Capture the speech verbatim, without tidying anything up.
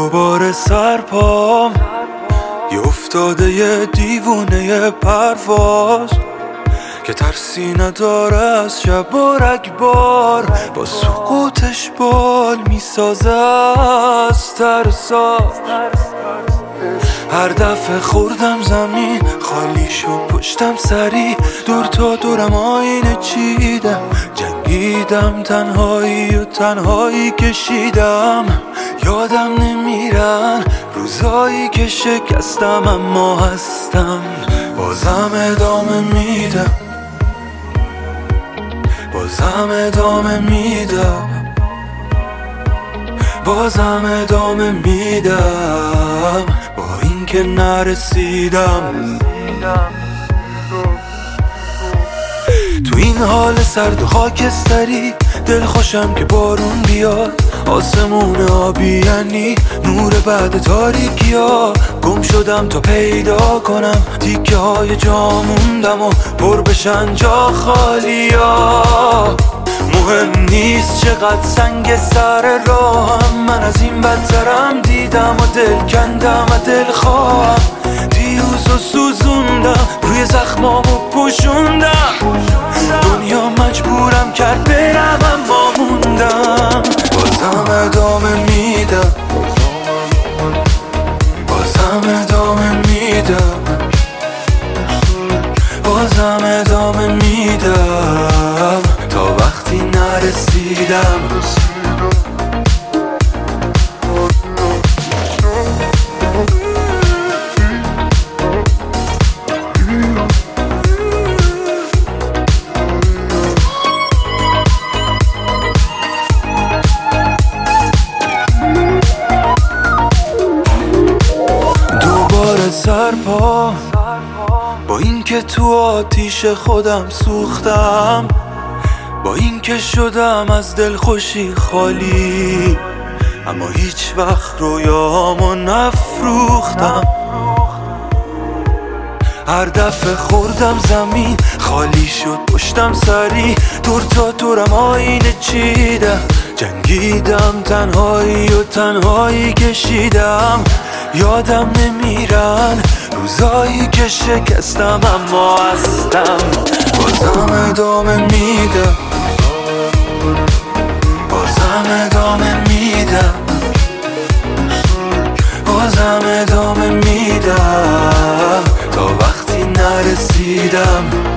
دوباره سرپام یه افتاده یه دیوونه یه پرواز که ترسی نداره از شب و رگبار، با سقوطش بال میسازه از ترسا. هر دفعه خوردم زمین خالی شد پشتم سری، دور تا دورم آینه چیدم، جنگیدم تنهایی و تنهایی کشیدم. یادم نمیرن روزایی که شکستم اما هستم، بازم ادامه میدم، بازم ادامه میدم، بازم ادامه میدم، با اینکه نرسیدم. تو این حال سرد و خاکستری دل خوشم که بارون بیاد، آسمون آبی یعنی نور بعد تاریکی ها. گم شدم تا پیدا کنم تیکه های جا موندم و پر بشن جا خالی ها. مهم نیست چقدر سنگ سر راهم، من از این بدترم دیدم و دل کندم و دل خواهم. دیروز و سوزوندم روی زخمامو پوشوندم، دنیا مجبورم کرد برم اما موندم. بازم ادامه میدم، بازم ادامه میدم، بازم ادامه میدم، تا وقتی نرسیدم. سرپا با اینکه تو آتیش خودم سوختم، با اینکه شدم از دل خوشی خالی، اما هیچ وقت رویامو نفروختم. هر دفعه خوردم زمین خالی شد پشتم سری، دور تا دورم آینه چیدم، جنگیدم تنهایی و تنهایی کشیدم. یادم نمیرن روزایی که شکستم اما هستم، بازم ادامه میدم، بازم ادامه میدم، بازم ادامه میدم، تا وقتی نرسیدم.